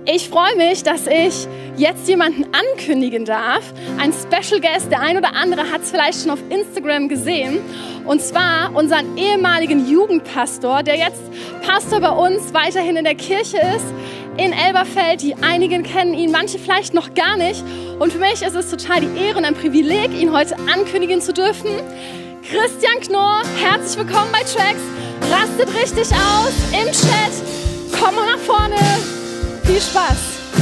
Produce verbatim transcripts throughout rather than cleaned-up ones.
Ich freue mich, dass ich jetzt jemanden ankündigen darf. Ein Special Guest, der ein oder andere hat es vielleicht schon auf Instagram gesehen. Und zwar unseren ehemaligen Jugendpastor, der jetzt Pastor bei uns weiterhin in der Kirche ist, in Elberfeld. Die einigen kennen ihn, manche vielleicht noch gar nicht. Und für mich ist es total die Ehre und ein Privileg, ihn heute ankündigen zu dürfen. Christian Knorr, herzlich willkommen bei Tracks. Rastet richtig aus im Chat. Komm mal nach vorne. Viel Spaß.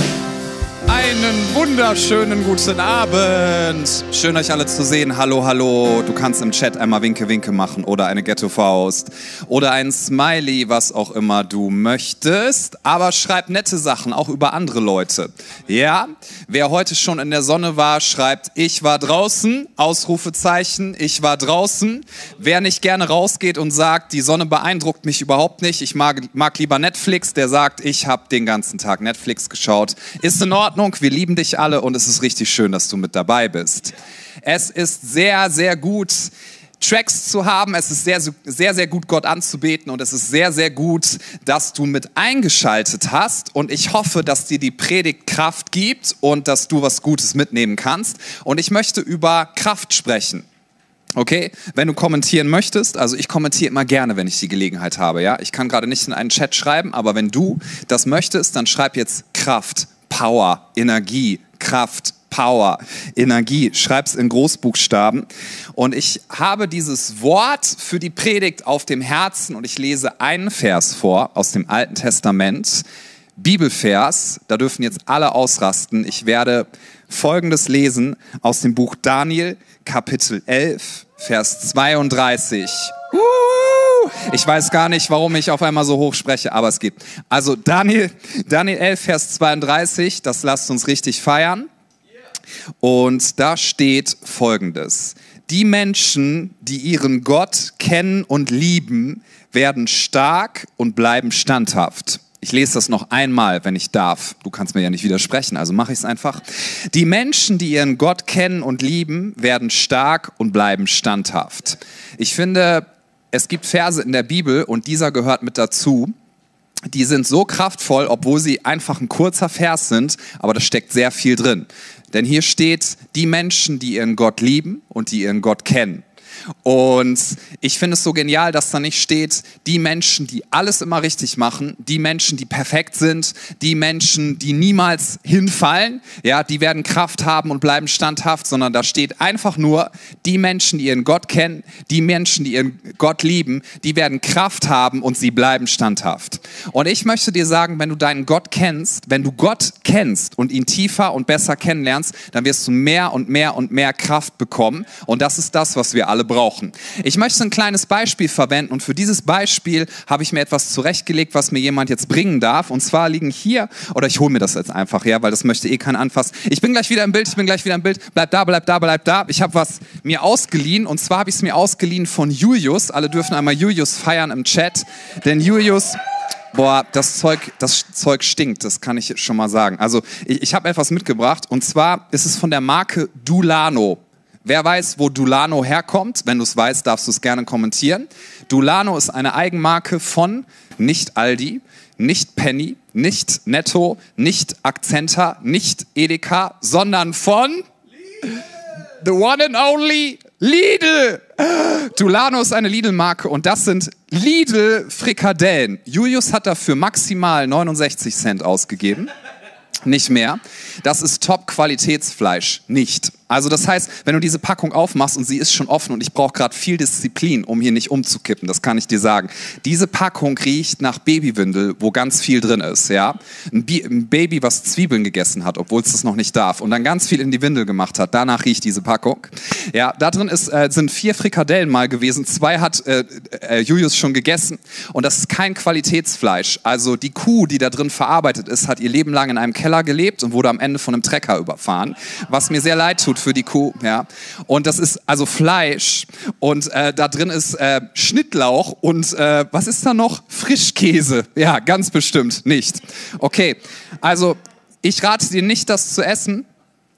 Einen wunderschönen guten Abend. Schön, euch alle zu sehen. Hallo, hallo. Du kannst im Chat einmal Winke, Winke machen oder eine Ghetto-Faust oder ein Smiley, was auch immer du möchtest. Aber schreib nette Sachen, auch über andere Leute. Ja, wer heute schon in der Sonne war, schreibt, ich war draußen, Ausrufezeichen, ich war draußen. Wer nicht gerne rausgeht und sagt, die Sonne beeindruckt mich überhaupt nicht, ich mag, mag lieber Netflix, der sagt, ich habe den ganzen Tag Netflix geschaut, ist in Ordnung. Wir lieben dich alle und es ist richtig schön, dass du mit dabei bist. Es ist sehr, sehr gut, Tracks zu haben. Es ist sehr, sehr, sehr gut, Gott anzubeten und es ist sehr, sehr gut, dass du mit eingeschaltet hast und ich hoffe, dass dir die Predigt Kraft gibt und dass du was Gutes mitnehmen kannst. Und ich möchte über Kraft sprechen. Okay, wenn du kommentieren möchtest, also ich kommentiere immer gerne, wenn ich die Gelegenheit habe. Ja, ich kann gerade nicht in einen Chat schreiben, aber wenn du das möchtest, dann schreib jetzt Kraft. Power, Energie, Kraft, Power, Energie. Schreib's in Großbuchstaben. Und ich habe dieses Wort für die Predigt auf dem Herzen und ich lese einen Vers vor aus dem Alten Testament. Bibelvers, da dürfen jetzt alle ausrasten. Ich werde Folgendes lesen aus dem Buch Daniel, Kapitel elf, Vers zweiunddreißig. Uh! Ich weiß gar nicht, warum ich auf einmal so hoch spreche, aber es geht. Also Daniel, Daniel elf, Vers zweiunddreißig, das lasst uns richtig feiern. Und da steht Folgendes. Die Menschen, die ihren Gott kennen und lieben, werden stark und bleiben standhaft. Ich lese das noch einmal, wenn ich darf. Du kannst mir ja nicht widersprechen, also mache ich es einfach. Die Menschen, die ihren Gott kennen und lieben, werden stark und bleiben standhaft. Ich finde, es gibt Verse in der Bibel und dieser gehört mit dazu. Die sind so kraftvoll, obwohl sie einfach ein kurzer Vers sind, aber da steckt sehr viel drin. Denn hier steht, die Menschen, die ihren Gott lieben und die ihren Gott kennen. Und ich finde es so genial, dass da nicht steht, die Menschen, die alles immer richtig machen, die Menschen, die perfekt sind, die Menschen, die niemals hinfallen, ja, die werden Kraft haben und bleiben standhaft, sondern da steht einfach nur, die Menschen, die ihren Gott kennen, die Menschen, die ihren Gott lieben, die werden Kraft haben und sie bleiben standhaft. Und ich möchte dir sagen, wenn du deinen Gott kennst, wenn du Gott kennst und ihn tiefer und besser kennenlernst, dann wirst du mehr und mehr und mehr Kraft bekommen und das ist das, was wir alle brauchen. Ich möchte ein kleines Beispiel verwenden und für dieses Beispiel habe ich mir etwas zurechtgelegt, was mir jemand jetzt bringen darf und zwar liegen hier, oder ich hole mir das jetzt einfach her, weil das möchte eh keiner anfassen. Ich bin gleich wieder im Bild, ich bin gleich wieder im Bild, bleib da, bleib da, bleib da. Ich habe was mir ausgeliehen und zwar habe ich es mir ausgeliehen von Julius. Alle dürfen einmal Julius feiern im Chat, denn Julius... Boah, das Zeug, das Zeug stinkt, das kann ich schon mal sagen. Also ich, ich habe etwas mitgebracht und zwar ist es von der Marke Dulano. Wer weiß, wo Dulano herkommt? Wenn du es weißt, darfst du es gerne kommentieren. Dulano ist eine Eigenmarke von nicht Aldi, nicht Penny, nicht Netto, nicht Akzenta, nicht Edeka, sondern von the one and only Lidl. Dulano ist eine Lidl-Marke und das sind Lidl-Frikadellen. Julius hat dafür maximal neunundsechzig Cent ausgegeben. Nicht mehr. Das ist Top-Qualitätsfleisch. Nicht. Also das heißt, wenn du diese Packung aufmachst und sie ist schon offen und ich brauche gerade viel Disziplin, um hier nicht umzukippen, das kann ich dir sagen. Diese Packung riecht nach Babywindel, wo ganz viel drin ist, ja. Ein, Bi- ein Baby, was Zwiebeln gegessen hat, obwohl es das noch nicht darf und dann ganz viel in die Windel gemacht hat, danach riecht diese Packung. Ja, da drin ist, äh, sind vier Frikadellen mal gewesen, zwei hat äh, äh, Julius schon gegessen und das ist kein Qualitätsfleisch. Also die Kuh, die da drin verarbeitet ist, hat ihr Leben lang in einem Keller gelebt und wurde am Ende von einem Trecker überfahren, was mir sehr leid tut für die Kuh, ja. Und das ist also Fleisch und äh, da drin ist äh, Schnittlauch und äh, was ist da noch? Frischkäse. Ja, ganz bestimmt nicht. Okay, also ich rate dir nicht, das zu essen.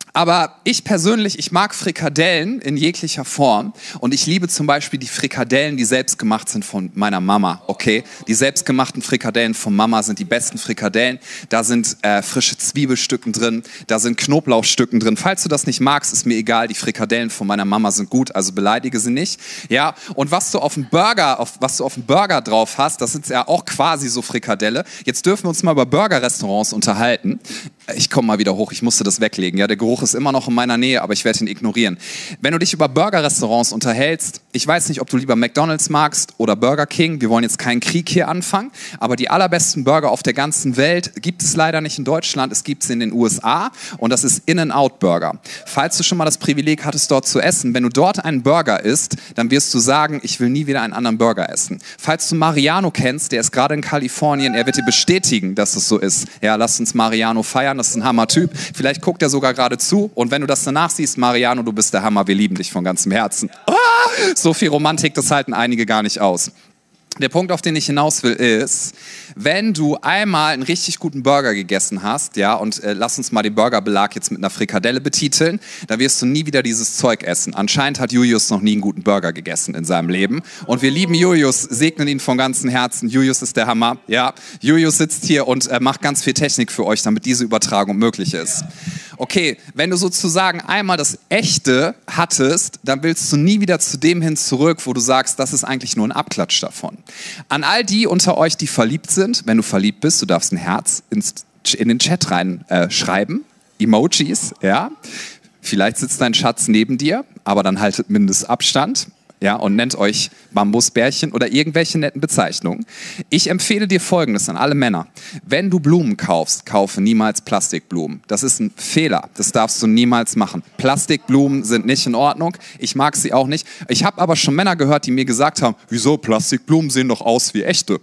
Aber ich persönlich, ich mag Frikadellen in jeglicher Form und ich liebe zum Beispiel die Frikadellen, die selbst gemacht sind von meiner Mama, okay? Die selbstgemachten Frikadellen von Mama sind die besten Frikadellen. Da sind äh, frische Zwiebelstücken drin, da sind Knoblauchstücken drin. Falls du das nicht magst, ist mir egal, die Frikadellen von meiner Mama sind gut, also beleidige sie nicht. Ja, und was du auf dem Burger, auf, was du auf dem Burger drauf hast, das sind ja auch quasi so Frikadelle. Jetzt dürfen wir uns mal über Burgerrestaurants unterhalten. Ich komme mal wieder hoch, ich musste das weglegen. Ja, der Geruch ist immer noch in meiner Nähe, aber ich werde ihn ignorieren. Wenn du dich über Burgerrestaurants unterhältst, ich weiß nicht, ob du lieber McDonald's magst oder Burger King. Wir wollen jetzt keinen Krieg hier anfangen, aber die allerbesten Burger auf der ganzen Welt gibt es leider nicht in Deutschland. Es gibt es in den U S A und das ist In-N-Out Burger. Falls du schon mal das Privileg hattest, dort zu essen, wenn du dort einen Burger isst, dann wirst du sagen, ich will nie wieder einen anderen Burger essen. Falls du Mariano kennst, der ist gerade in Kalifornien, er wird dir bestätigen, dass es so ist. Ja, lass uns Mariano feiern. Das ist ein Hammer-Typ. Vielleicht guckt er sogar gerade zu. Und wenn du das danach siehst, Mariano, du bist der Hammer. Wir lieben dich von ganzem Herzen. Ah, so viel Romantik, das halten einige gar nicht aus. Der Punkt, auf den ich hinaus will, ist, wenn du einmal einen richtig guten Burger gegessen hast, ja, und äh, lass uns mal den Burgerbelag jetzt mit einer Frikadelle betiteln, dann wirst du nie wieder dieses Zeug essen. Anscheinend hat Julius noch nie einen guten Burger gegessen in seinem Leben. Und wir lieben Julius, segnen ihn von ganzem Herzen. Julius ist der Hammer, ja. Julius sitzt hier und äh, macht ganz viel Technik für euch, damit diese Übertragung möglich ist. Okay, wenn du sozusagen einmal das Echte hattest, dann willst du nie wieder zu dem hin zurück, wo du sagst, das ist eigentlich nur ein Abklatsch davon. An all die unter euch, die verliebt sind, wenn du verliebt bist, du darfst ein Herz ins, in den Chat rein äh, schreiben, Emojis, ja. Vielleicht sitzt dein Schatz neben dir, aber dann haltet Mindestabstand. Ja, und nennt euch Bambusbärchen oder irgendwelche netten Bezeichnungen. Ich empfehle dir Folgendes an alle Männer. Wenn du Blumen kaufst, kaufe niemals Plastikblumen. Das ist ein Fehler. Das darfst du niemals machen. Plastikblumen sind nicht in Ordnung. Ich mag sie auch nicht. Ich habe aber schon Männer gehört, die mir gesagt haben, wieso, Plastikblumen sehen doch aus wie echte.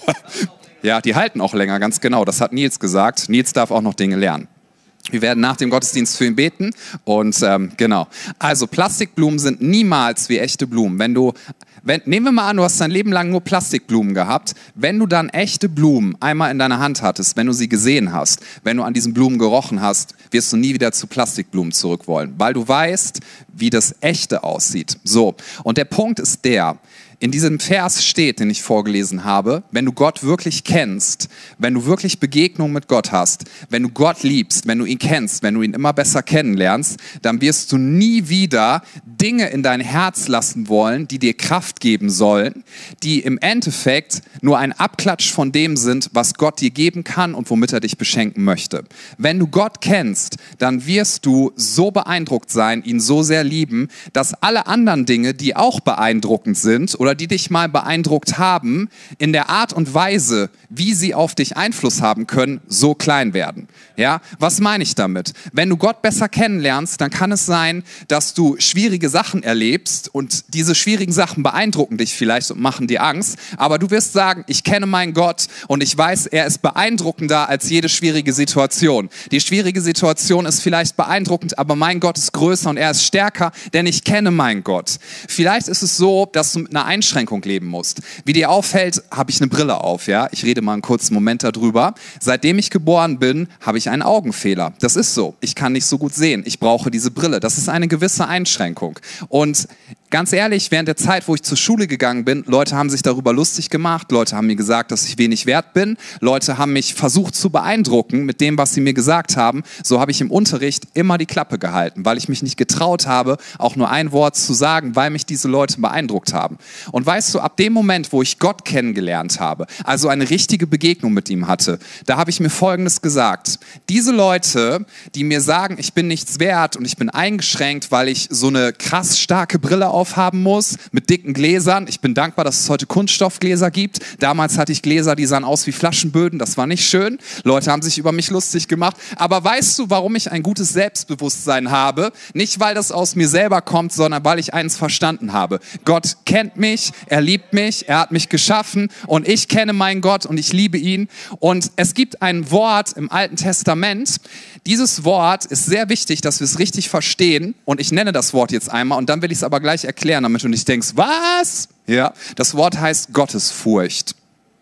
Ja, die halten auch länger, ganz genau. Das hat Nils gesagt. Nils darf auch noch Dinge lernen. Wir werden nach dem Gottesdienst für ihn beten und ähm, genau. Also Plastikblumen sind niemals wie echte Blumen. Wenn du, wenn, nehmen wir mal an, du hast dein Leben lang nur Plastikblumen gehabt. Wenn du dann echte Blumen einmal in deiner Hand hattest, wenn du sie gesehen hast, wenn du an diesen Blumen gerochen hast, wirst du nie wieder zu Plastikblumen zurück wollen, weil du weißt, wie das Echte aussieht. So, und der Punkt ist der, in diesem Vers steht, den ich vorgelesen habe, wenn du Gott wirklich kennst, wenn du wirklich Begegnung mit Gott hast, wenn du Gott liebst, wenn du ihn kennst, wenn du ihn immer besser kennenlernst, dann wirst du nie wieder Dinge in dein Herz lassen wollen, die dir Kraft geben sollen, die im Endeffekt nur ein Abklatsch von dem sind, was Gott dir geben kann und womit er dich beschenken möchte. Wenn du Gott kennst, dann wirst du so beeindruckt sein, ihn so sehr lieben, dass alle anderen Dinge, die auch beeindruckend sind oder die dich mal beeindruckt haben, in der Art und Weise, wie sie auf dich Einfluss haben können, so klein werden. Ja, was meine ich damit? Wenn du Gott besser kennenlernst, dann kann es sein, dass du schwierige Sachen erlebst und diese schwierigen Sachen beeindrucken dich vielleicht und machen dir Angst, aber du wirst sagen, ich kenne meinen Gott und ich weiß, er ist beeindruckender als jede schwierige Situation. Die schwierige Situation ist vielleicht beeindruckend, aber mein Gott ist größer und er ist stärker, denn ich kenne meinen Gott. Vielleicht ist es so, dass du mit einer Einschränkung leben musst. Wie dir auffällt, habe ich eine Brille auf, ja? Ich rede mal einen kurzen Moment darüber. Seitdem ich geboren bin, habe ich einen Augenfehler. Das ist so. Ich kann nicht so gut sehen. Ich brauche diese Brille. Das ist eine gewisse Einschränkung. Und ganz ehrlich, während der Zeit, wo ich zur Schule gegangen bin, Leute haben sich darüber lustig gemacht, Leute haben mir gesagt, dass ich wenig wert bin, Leute haben mich versucht zu beeindrucken mit dem, was sie mir gesagt haben. So habe ich im Unterricht immer die Klappe gehalten, weil ich mich nicht getraut habe, auch nur ein Wort zu sagen, weil mich diese Leute beeindruckt haben. Und weißt du, ab dem Moment, wo ich Gott kennengelernt habe, also eine richtige Begegnung mit ihm hatte, da habe ich mir Folgendes gesagt. Diese Leute, die mir sagen, ich bin nichts wert und ich bin eingeschränkt, weil ich so eine krass starke Brille aufhaben muss, mit dicken Gläsern. Ich bin dankbar, dass es heute Kunststoffgläser gibt. Damals hatte ich Gläser, die sahen aus wie Flaschenböden. Das war nicht schön. Leute haben sich über mich lustig gemacht. Aber weißt du, warum ich ein gutes Selbstbewusstsein habe? Nicht, weil das aus mir selber kommt, sondern weil ich eins verstanden habe. Gott kennt mich, er liebt mich, er hat mich geschaffen und ich kenne meinen Gott und ich liebe ihn. Und es gibt ein Wort im Alten Testament. Dieses Wort ist sehr wichtig, dass wir es richtig verstehen. Und ich nenne das Wort jetzt einmal und dann will ich es aber gleich erklären, damit du nicht denkst, was? Ja, das Wort heißt Gottesfurcht.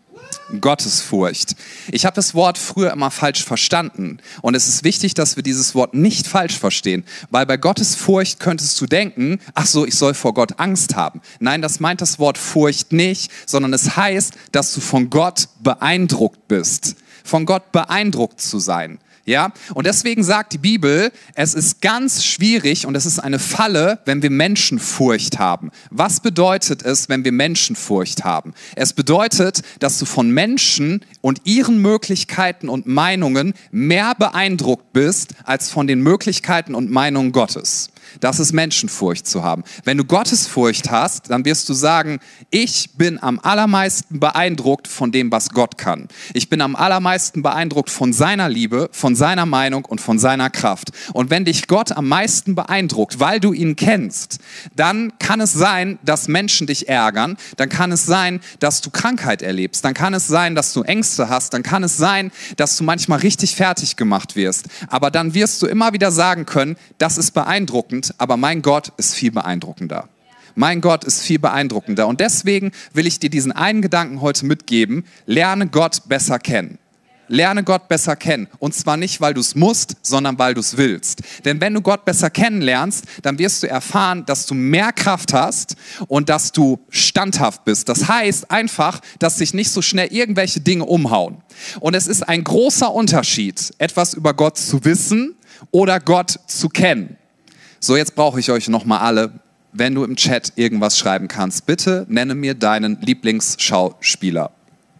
Gottesfurcht. Ich habe das Wort früher immer falsch verstanden und es ist wichtig, dass wir dieses Wort nicht falsch verstehen, weil bei Gottesfurcht könntest du denken, ach so, ich soll vor Gott Angst haben. Nein, das meint das Wort Furcht nicht, sondern es heißt, dass du von Gott beeindruckt bist. Von Gott beeindruckt zu sein. Ja, und deswegen sagt die Bibel, es ist ganz schwierig und es ist eine Falle, wenn wir Menschenfurcht haben. Was bedeutet es, wenn wir Menschenfurcht haben? Es bedeutet, dass du von Menschen und ihren Möglichkeiten und Meinungen mehr beeindruckt bist, als von den Möglichkeiten und Meinungen Gottes. Das ist Menschenfurcht zu haben. Wenn du Gottesfurcht hast, dann wirst du sagen, ich bin am allermeisten beeindruckt von dem, was Gott kann. Ich bin am allermeisten beeindruckt von seiner Liebe, von seiner Meinung und von seiner Kraft. Und wenn dich Gott am meisten beeindruckt, weil du ihn kennst, dann kann es sein, dass Menschen dich ärgern, dann kann es sein, dass du Krankheit erlebst, dann kann es sein, dass du Ängste hast, dann kann es sein, dass du manchmal richtig fertig gemacht wirst. Aber dann wirst du immer wieder sagen können, das ist beeindruckend, aber mein Gott ist viel beeindruckender. Mein Gott ist viel beeindruckender. Und deswegen will ich dir diesen einen Gedanken heute mitgeben. Lerne Gott besser kennen. Lerne Gott besser kennen. Und zwar nicht, weil du es musst, sondern weil du es willst. Denn wenn du Gott besser kennenlernst, dann wirst du erfahren, dass du mehr Kraft hast und dass du standhaft bist. Das heißt einfach, dass dich nicht so schnell irgendwelche Dinge umhauen. Und es ist ein großer Unterschied, etwas über Gott zu wissen oder Gott zu kennen. So, jetzt brauche ich euch nochmal alle, wenn du im Chat irgendwas schreiben kannst, bitte nenne mir deinen Lieblingsschauspieler.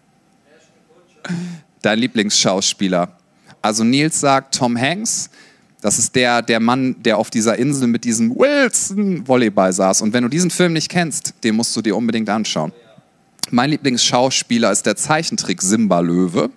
Dein Lieblingsschauspieler. Also Nils sagt Tom Hanks, das ist der, der Mann, der auf dieser Insel mit diesem Wilson Volleyball saß. Und wenn du diesen Film nicht kennst, den musst du dir unbedingt anschauen. Mein Lieblingsschauspieler ist der Zeichentrick Simba-Löwe.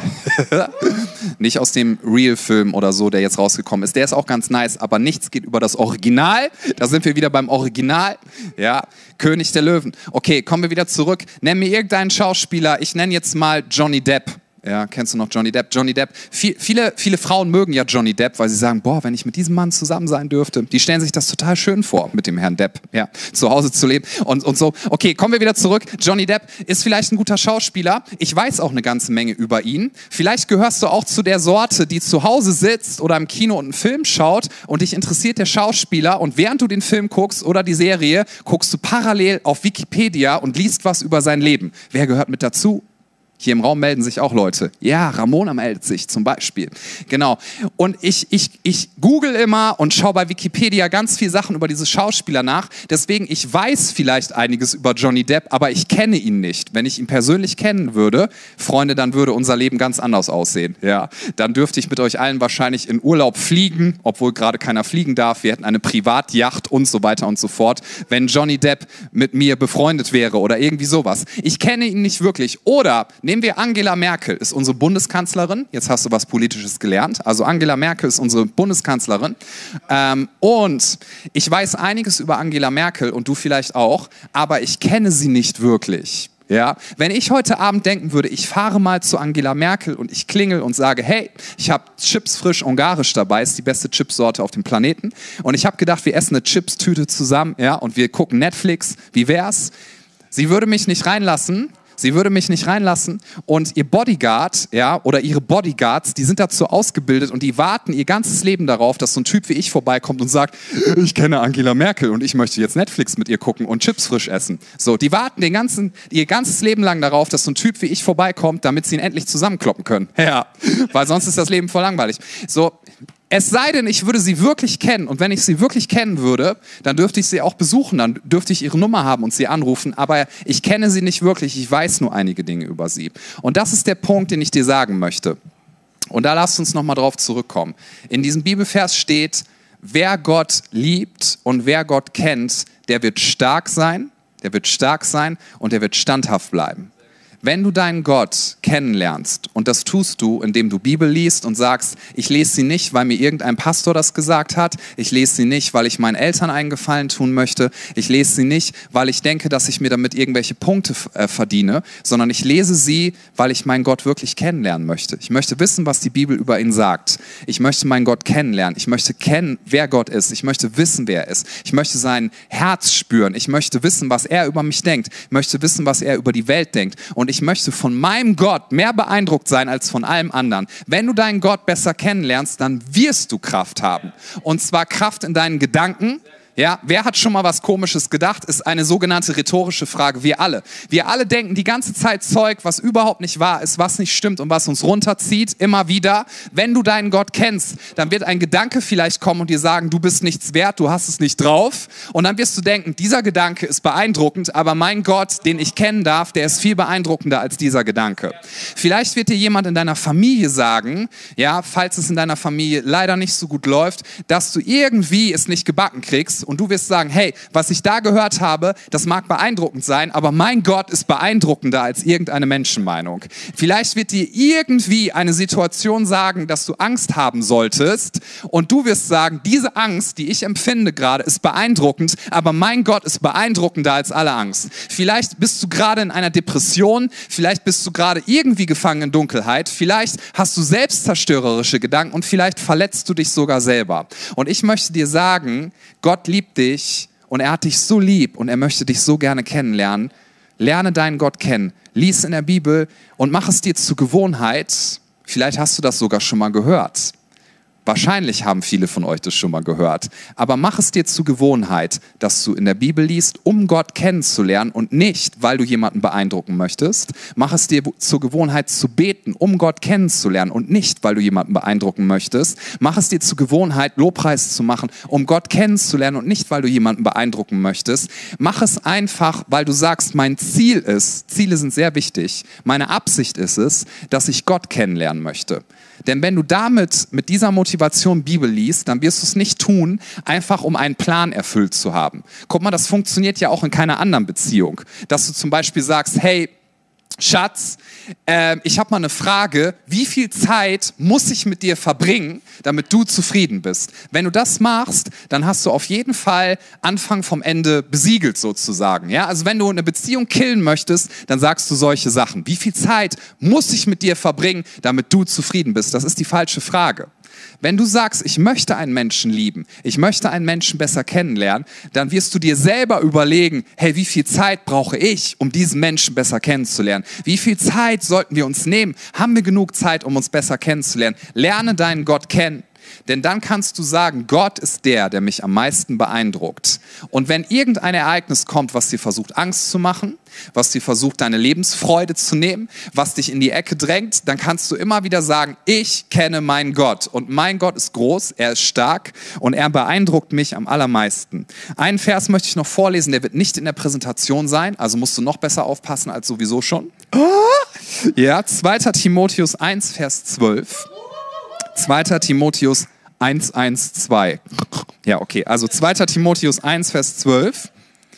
Oh. Nicht aus dem Real-Film oder so, der jetzt rausgekommen ist. Der ist auch ganz nice, aber nichts geht über das Original. Da sind wir wieder beim Original. Ja, König der Löwen. Okay, kommen wir wieder zurück. Nenn mir irgendeinen Schauspieler. Ich nenne jetzt mal Johnny Depp. Ja, kennst du noch Johnny Depp? Johnny Depp. Viel, viele, viele Frauen mögen ja Johnny Depp, weil sie sagen, boah, wenn ich mit diesem Mann zusammen sein dürfte. Die stellen sich das total schön vor, mit dem Herrn Depp, ja, zu Hause zu leben und, und so. Okay, kommen wir wieder zurück. Johnny Depp ist vielleicht ein guter Schauspieler. Ich weiß auch eine ganze Menge über ihn. Vielleicht gehörst du auch zu der Sorte, die zu Hause sitzt oder im Kino und einen Film schaut und dich interessiert der Schauspieler und während du den Film guckst oder die Serie, guckst du parallel auf Wikipedia und liest was über sein Leben. Wer gehört mit dazu? Hier im Raum melden sich auch Leute. Ja, Ramona meldet sich zum Beispiel. Genau. Und ich, ich, ich google immer und schaue bei Wikipedia ganz viele Sachen über diese Schauspieler nach. Deswegen, ich weiß vielleicht einiges über Johnny Depp, aber ich kenne ihn nicht. Wenn ich ihn persönlich kennen würde, Freunde, dann würde unser Leben ganz anders aussehen. Ja, dann dürfte ich mit euch allen wahrscheinlich in Urlaub fliegen, obwohl gerade keiner fliegen darf. Wir hätten eine Privatjacht und so weiter und so fort, wenn Johnny Depp mit mir befreundet wäre oder irgendwie sowas. Ich kenne ihn nicht wirklich. Oder nehmen wir Angela Merkel, ist unsere Bundeskanzlerin. Jetzt hast du was Politisches gelernt. Also Angela Merkel ist unsere Bundeskanzlerin. Ähm, und ich weiß einiges über Angela Merkel und du vielleicht auch, aber ich kenne sie nicht wirklich. Ja, wenn ich heute Abend denken würde, ich fahre mal zu Angela Merkel und ich klingel und sage, hey, ich habe Chips frisch ungarisch dabei, ist die beste Chipsorte auf dem Planeten. Und ich habe gedacht, wir essen eine Chipstüte zusammen, ja, und wir gucken Netflix. Wie wär's? Sie würde mich nicht reinlassen. Sie würde mich nicht reinlassen und ihr Bodyguard, ja, oder ihre Bodyguards, die sind dazu ausgebildet und die warten ihr ganzes Leben darauf, dass so ein Typ wie ich vorbeikommt und sagt, ich kenne Angela Merkel und ich möchte jetzt Netflix mit ihr gucken und Chips frisch essen. So, die warten den ganzen, ihr ganzes Leben lang darauf, dass so ein Typ wie ich vorbeikommt, damit sie ihn endlich zusammenkloppen können. Ja, weil sonst ist das Leben voll langweilig. So, es sei denn, ich würde sie wirklich kennen und wenn ich sie wirklich kennen würde, dann dürfte ich sie auch besuchen, dann dürfte ich ihre Nummer haben und sie anrufen, aber ich kenne sie nicht wirklich, ich weiß nur einige Dinge über sie. Und das ist der Punkt, den ich dir sagen möchte. Und da lasst uns nochmal drauf zurückkommen. In diesem Bibelvers steht, wer Gott liebt und wer Gott kennt, der wird stark sein, der wird stark sein und der wird standhaft bleiben. Wenn du deinen Gott kennenlernst, und das tust du, indem du Bibel liest und sagst, ich lese sie nicht, weil mir irgendein Pastor das gesagt hat, ich lese sie nicht, weil ich meinen Eltern einen Gefallen tun möchte, ich lese sie nicht, weil ich denke, dass ich mir damit irgendwelche Punkte äh, verdiene, sondern ich lese sie, weil ich meinen Gott wirklich kennenlernen möchte. Ich möchte wissen, was die Bibel über ihn sagt. Ich möchte meinen Gott kennenlernen. Ich möchte kennen, wer Gott ist. Ich möchte wissen, wer er ist. Ich möchte sein Herz spüren. Ich möchte wissen, was er über mich denkt. Ich möchte wissen, was er über die Welt denkt. Und und ich möchte von meinem Gott mehr beeindruckt sein als von allem anderen. Wenn du deinen Gott besser kennenlernst, dann wirst du Kraft haben. Und zwar Kraft in deinen Gedanken. Ja, wer hat schon mal was Komisches gedacht, ist eine sogenannte rhetorische Frage. Wir alle. Wir alle denken die ganze Zeit Zeug, was überhaupt nicht wahr ist, was nicht stimmt und was uns runterzieht, immer wieder. Wenn du deinen Gott kennst, dann wird ein Gedanke vielleicht kommen und dir sagen, du bist nichts wert, du hast es nicht drauf. Und dann wirst du denken, dieser Gedanke ist beeindruckend, aber mein Gott, den ich kennen darf, der ist viel beeindruckender als dieser Gedanke. Vielleicht wird dir jemand in deiner Familie sagen, ja, falls es in deiner Familie leider nicht so gut läuft, dass du irgendwie es nicht gebacken kriegst. Und du wirst sagen, hey, was ich da gehört habe, das mag beeindruckend sein, aber mein Gott ist beeindruckender als irgendeine Menschenmeinung. Vielleicht wird dir irgendwie eine Situation sagen, dass du Angst haben solltest und du wirst sagen, diese Angst, die ich empfinde gerade, ist beeindruckend, aber mein Gott ist beeindruckender als alle Angst. Vielleicht bist du gerade in einer Depression, vielleicht bist du gerade irgendwie gefangen in Dunkelheit, vielleicht hast du selbstzerstörerische Gedanken und vielleicht verletzt du dich sogar selber. Und ich möchte dir sagen, Gott liebt dich und er hat dich so lieb und er möchte dich so gerne kennenlernen. Lerne deinen Gott kennen, lies in der Bibel und mach es dir zur Gewohnheit. Vielleicht hast du das sogar schon mal gehört. Wahrscheinlich haben viele von euch das schon mal gehört. Aber mach es dir zur Gewohnheit, dass du in der Bibel liest, um Gott kennenzulernen und nicht, weil du jemanden beeindrucken möchtest. Mach es dir zur Gewohnheit zu beten, um Gott kennenzulernen und nicht, weil du jemanden beeindrucken möchtest. Mach es dir zur Gewohnheit, Lobpreis zu machen, um Gott kennenzulernen und nicht, weil du jemanden beeindrucken möchtest. Mach es einfach, weil du sagst, mein Ziel ist, Ziele sind sehr wichtig, meine Absicht ist es, dass ich Gott kennenlernen möchte. Denn wenn du damit, mit dieser Motivation Bibel liest, dann wirst du es nicht tun, einfach um einen Plan erfüllt zu haben. Guck mal, das funktioniert ja auch in keiner anderen Beziehung. Dass du zum Beispiel sagst, hey, Schatz, äh, ich habe mal eine Frage, wie viel Zeit muss ich mit dir verbringen, damit du zufrieden bist? Wenn du das machst, dann hast du auf jeden Fall Anfang vom Ende besiegelt sozusagen. Ja? Also wenn du eine Beziehung killen möchtest, dann sagst du solche Sachen. Wie viel Zeit muss ich mit dir verbringen, damit du zufrieden bist? Das ist die falsche Frage. Wenn du sagst, ich möchte einen Menschen lieben, ich möchte einen Menschen besser kennenlernen, dann wirst du dir selber überlegen, hey, wie viel Zeit brauche ich, um diesen Menschen besser kennenzulernen? Wie viel Zeit sollten wir uns nehmen? Haben wir genug Zeit, um uns besser kennenzulernen? Lerne deinen Gott kennen. Denn dann kannst du sagen, Gott ist der, der mich am meisten beeindruckt. Und wenn irgendein Ereignis kommt, was dir versucht, Angst zu machen, was dir versucht, deine Lebensfreude zu nehmen, was dich in die Ecke drängt, dann kannst du immer wieder sagen, ich kenne meinen Gott. Und mein Gott ist groß, er ist stark und er beeindruckt mich am allermeisten. Einen Vers möchte ich noch vorlesen, der wird nicht in der Präsentation sein, also musst du noch besser aufpassen als sowieso schon. Ja, zweiter Timotheus eins, Vers zwölf. zweiter Timotheus eins, eins, zwei. Ja, okay, also zweiter Timotheus eins, Vers zwölf.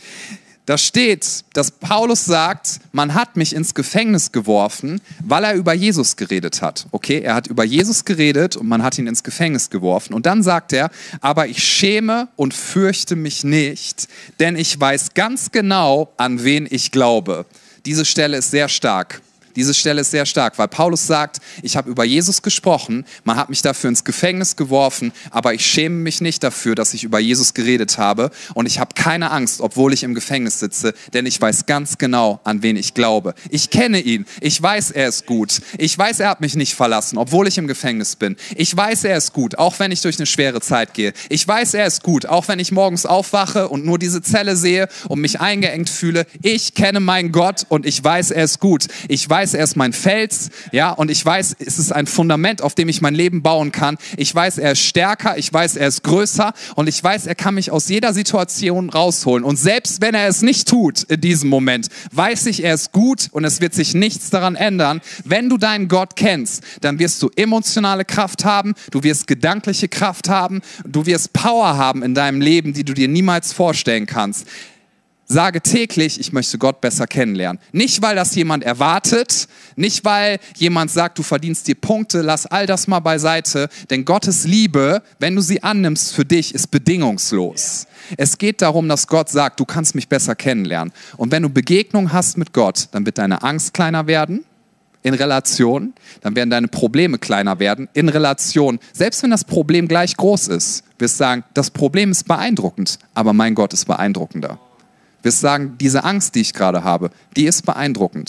Da steht, dass Paulus sagt, man hat mich ins Gefängnis geworfen, weil er über Jesus geredet hat. Okay, er hat über Jesus geredet und man hat ihn ins Gefängnis geworfen. Und dann sagt er, aber ich schäme und fürchte mich nicht, denn ich weiß ganz genau, an wen ich glaube. Diese Stelle ist sehr stark. Diese Stelle ist sehr stark, weil Paulus sagt, ich habe über Jesus gesprochen, man hat mich dafür ins Gefängnis geworfen, aber ich schäme mich nicht dafür, dass ich über Jesus geredet habe und ich habe keine Angst, obwohl ich im Gefängnis sitze, denn ich weiß ganz genau, an wen ich glaube. Ich kenne ihn, ich weiß, er ist gut, ich weiß, er hat mich nicht verlassen, obwohl ich im Gefängnis bin. Ich weiß, er ist gut, auch wenn ich durch eine schwere Zeit gehe. Ich weiß, er ist gut, auch wenn ich morgens aufwache und nur diese Zelle sehe und mich eingeengt fühle. Ich kenne meinen Gott und ich weiß, er ist gut. Ich weiß, er ist mein Fels, ja, und ich weiß, es ist ein Fundament, auf dem ich mein Leben bauen kann. Ich weiß, er ist stärker, ich weiß, er ist größer und ich weiß, er kann mich aus jeder Situation rausholen. Und selbst wenn er es nicht tut in diesem Moment, weiß ich, er ist gut und es wird sich nichts daran ändern. Wenn du deinen Gott kennst, dann wirst du emotionale Kraft haben, du wirst gedankliche Kraft haben, du wirst Power haben in deinem Leben, die du dir niemals vorstellen kannst. Sage täglich, ich möchte Gott besser kennenlernen. Nicht, weil das jemand erwartet, nicht, weil jemand sagt, du verdienst dir Punkte, lass all das mal beiseite. Denn Gottes Liebe, wenn du sie annimmst für dich, ist bedingungslos. Es geht darum, dass Gott sagt, du kannst mich besser kennenlernen. Und wenn du Begegnung hast mit Gott, dann wird deine Angst kleiner werden. In Relation, dann werden deine Probleme kleiner werden, in Relation. Selbst wenn das Problem gleich groß ist, wirst du sagen, das Problem ist beeindruckend, aber mein Gott ist beeindruckender. Wirst sagen, diese Angst, die ich gerade habe, die ist beeindruckend.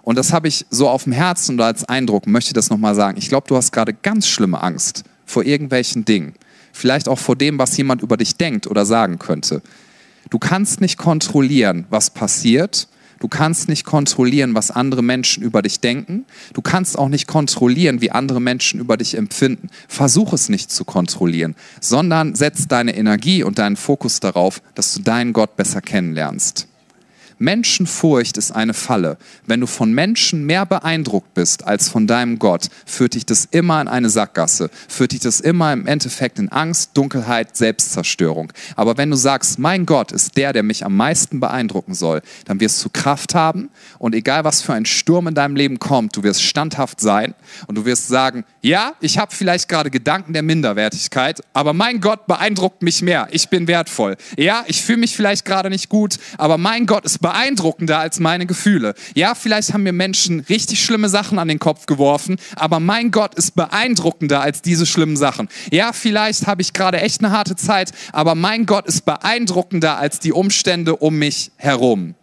Und das habe ich so auf dem Herzen und als Eindruck, möchte das nochmal sagen. Ich glaube, du hast gerade ganz schlimme Angst vor irgendwelchen Dingen. Vielleicht auch vor dem, was jemand über dich denkt oder sagen könnte. Du kannst nicht kontrollieren, was passiert. Du kannst nicht kontrollieren, was andere Menschen über dich denken. Du kannst auch nicht kontrollieren, wie andere Menschen über dich empfinden. Versuch es nicht zu kontrollieren, sondern setz deine Energie und deinen Fokus darauf, dass du deinen Gott besser kennenlernst. Menschenfurcht ist eine Falle. Wenn du von Menschen mehr beeindruckt bist als von deinem Gott, führt dich das immer in eine Sackgasse, führt dich das immer im Endeffekt in Angst, Dunkelheit, Selbstzerstörung. Aber wenn du sagst, mein Gott ist der, der mich am meisten beeindrucken soll, dann wirst du Kraft haben und egal was für ein Sturm in deinem Leben kommt, du wirst standhaft sein und du wirst sagen, ja, ich habe vielleicht gerade Gedanken der Minderwertigkeit, aber mein Gott beeindruckt mich mehr, ich bin wertvoll. Ja, ich fühle mich vielleicht gerade nicht gut, aber mein Gott ist beeindruckend. beeindruckender als meine Gefühle. Ja, vielleicht haben mir Menschen richtig schlimme Sachen an den Kopf geworfen, aber mein Gott ist beeindruckender als diese schlimmen Sachen. Ja, vielleicht habe ich gerade echt eine harte Zeit, aber mein Gott ist beeindruckender als die Umstände um mich herum.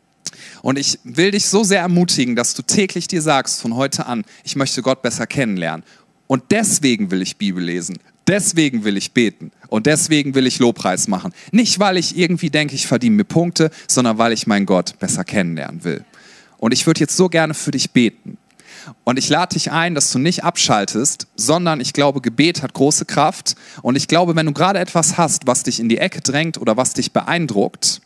Und ich will dich so sehr ermutigen, dass du täglich dir sagst, von heute an, ich möchte Gott besser kennenlernen. Und deswegen will ich Bibel lesen. Deswegen will ich beten und deswegen will ich Lobpreis machen. Nicht, weil ich irgendwie denke, ich verdiene mir Punkte, sondern weil ich meinen Gott besser kennenlernen will. Und ich würde jetzt so gerne für dich beten. Und ich lade dich ein, dass du nicht abschaltest, sondern ich glaube, Gebet hat große Kraft. Und ich glaube, wenn du gerade etwas hast, was dich in die Ecke drängt oder was dich beeindruckt,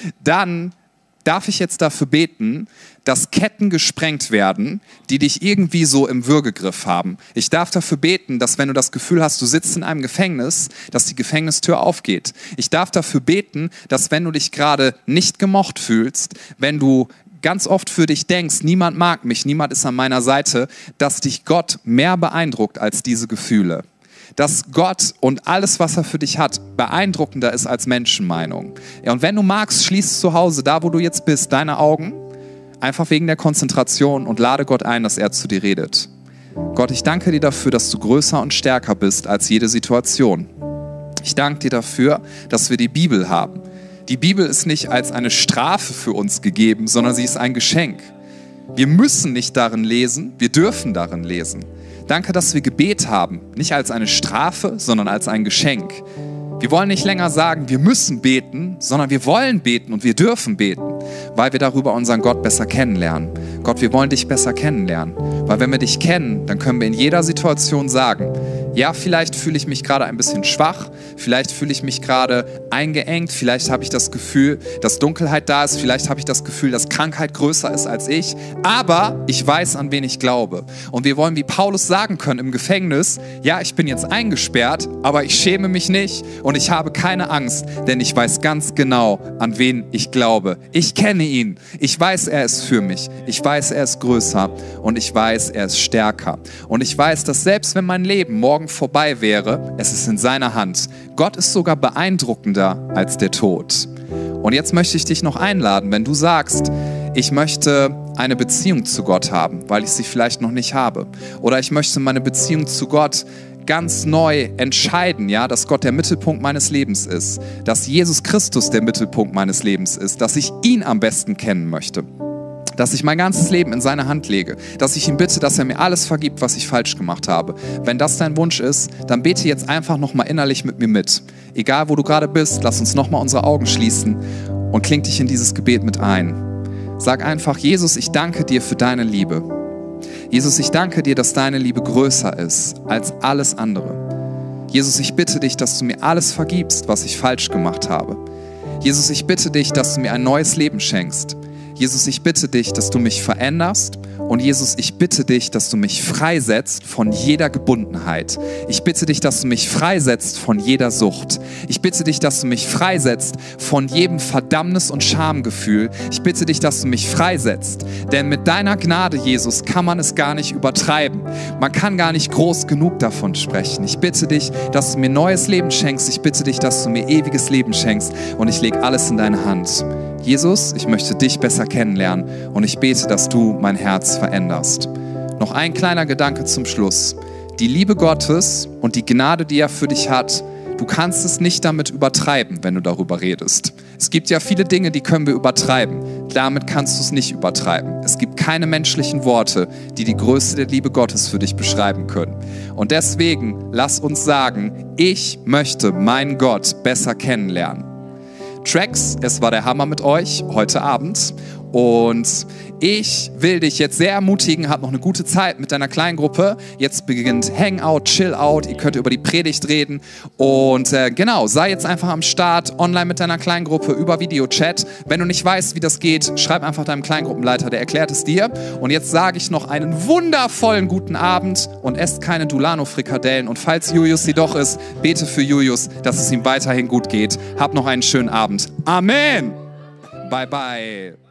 dann darf ich jetzt dafür beten, dass Ketten gesprengt werden, die dich irgendwie so im Würgegriff haben. Ich darf dafür beten, dass wenn du das Gefühl hast, du sitzt in einem Gefängnis, dass die Gefängnistür aufgeht. Ich darf dafür beten, dass wenn du dich gerade nicht gemocht fühlst, wenn du ganz oft für dich denkst, niemand mag mich, niemand ist an meiner Seite, dass dich Gott mehr beeindruckt als diese Gefühle. Dass Gott und alles, was er für dich hat, beeindruckender ist als Menschenmeinung. Ja, und wenn du magst, schließ zu Hause, da wo du jetzt bist, deine Augen, einfach wegen der Konzentration und lade Gott ein, dass er zu dir redet. Gott, ich danke dir dafür, dass du größer und stärker bist als jede Situation. Ich danke dir dafür, dass wir die Bibel haben. Die Bibel ist nicht als eine Strafe für uns gegeben, sondern sie ist ein Geschenk. Wir müssen nicht darin lesen, wir dürfen darin lesen. Danke, dass wir Gebet haben, nicht als eine Strafe, sondern als ein Geschenk. Wir wollen nicht länger sagen, wir müssen beten, sondern wir wollen beten und wir dürfen beten, weil wir darüber unseren Gott besser kennenlernen. Gott, wir wollen dich besser kennenlernen, weil wenn wir dich kennen, dann können wir in jeder Situation sagen, ja, vielleicht fühle ich mich gerade ein bisschen schwach, vielleicht fühle ich mich gerade eingeengt, vielleicht habe ich das Gefühl, dass Dunkelheit da ist, vielleicht habe ich das Gefühl, dass Krankheit größer ist als ich, aber ich weiß, an wen ich glaube. Und wir wollen wie Paulus sagen können im Gefängnis, ja, ich bin jetzt eingesperrt, aber ich schäme mich nicht und ich habe keine Angst, denn ich weiß ganz genau, an wen ich glaube. Ich kenne ihn, ich weiß, er ist für mich, ich weiß, er ist größer und ich weiß, er ist stärker. Und ich weiß, dass selbst wenn mein Leben morgen vorbei wäre, es ist in seiner Hand. Gott ist sogar beeindruckender als der Tod. Und jetzt möchte ich dich noch einladen, wenn du sagst, ich möchte eine Beziehung zu Gott haben, weil ich sie vielleicht noch nicht habe. Oder ich möchte meine Beziehung zu Gott ganz neu entscheiden, ja, dass Gott der Mittelpunkt meines Lebens ist, dass Jesus Christus der Mittelpunkt meines Lebens ist, dass ich ihn am besten kennen möchte. Dass ich mein ganzes Leben in seine Hand lege, dass ich ihn bitte, dass er mir alles vergibt, was ich falsch gemacht habe. Wenn das dein Wunsch ist, dann bete jetzt einfach nochmal innerlich mit mir mit. Egal, wo du gerade bist, lass uns nochmal unsere Augen schließen und kling dich in dieses Gebet mit ein. Sag einfach, Jesus, ich danke dir für deine Liebe. Jesus, ich danke dir, dass deine Liebe größer ist als alles andere. Jesus, ich bitte dich, dass du mir alles vergibst, was ich falsch gemacht habe. Jesus, ich bitte dich, dass du mir ein neues Leben schenkst. Jesus, ich bitte dich, dass du mich veränderst und Jesus, ich bitte dich, dass du mich freisetzt von jeder Gebundenheit. Ich bitte dich, dass du mich freisetzt von jeder Sucht. Ich bitte dich, dass du mich freisetzt von jedem Verdammnis- und Schamgefühl. Ich bitte dich, dass du mich freisetzt, denn mit deiner Gnade, Jesus, kann man es gar nicht übertreiben. Man kann gar nicht groß genug davon sprechen. Ich bitte dich, dass du mir neues Leben schenkst. Ich bitte dich, dass du mir ewiges Leben schenkst und ich lege alles in deine Hand. Jesus, ich möchte dich besser kennenlernen und ich bete, dass du mein Herz veränderst. Noch ein kleiner Gedanke zum Schluss. Die Liebe Gottes und die Gnade, die er für dich hat, du du kannst es nicht damit übertreiben, wenn du darüber redest. Es gibt ja viele Dinge, die können wir übertreiben. Damit kannst du es nicht übertreiben. Es gibt keine menschlichen Worte, die die Größe der Liebe Gottes für dich beschreiben können. Und deswegen lass uns sagen, ich möchte meinen Gott besser kennenlernen. Tracks, es war der Hammer mit euch heute Abend. Und ich will dich jetzt sehr ermutigen, hab noch eine gute Zeit mit deiner Kleingruppe. Jetzt beginnt Hangout, Chill-Out, ihr könnt über die Predigt reden. Und äh, genau, sei jetzt einfach am Start, online mit deiner Kleingruppe, über Videochat. Wenn du nicht weißt, wie das geht, schreib einfach deinem Kleingruppenleiter, der erklärt es dir. Und jetzt sage ich noch einen wundervollen guten Abend und esst keine Dulano-Frikadellen. Und falls Julius sie doch ist, bete für Julius, dass es ihm weiterhin gut geht. Hab noch einen schönen Abend. Amen! Bye, bye.